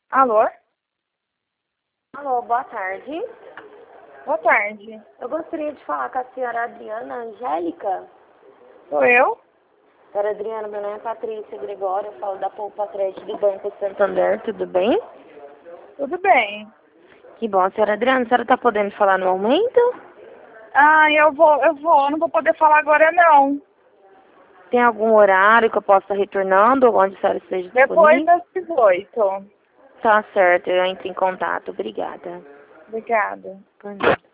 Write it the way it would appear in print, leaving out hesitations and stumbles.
Alô? Alô, boa tarde. Boa tarde. Eu gostaria de falar com a senhora Adriana Angélica. Sou eu? Senhora Adriana, meu nome é Patrícia Gregório, eu falo da Poupa Crédito do Banco Santander, tudo bem? Tudo bem. Que bom, senhora Adriana, a senhora está podendo falar no momento? Eu vou, não vou poder falar agora não. Tem algum horário que eu possa estar retornando, onde a senhora esteja Depois disponível? das 18. Tá certo, eu entro em contato, obrigada. Obrigada. Bom dia.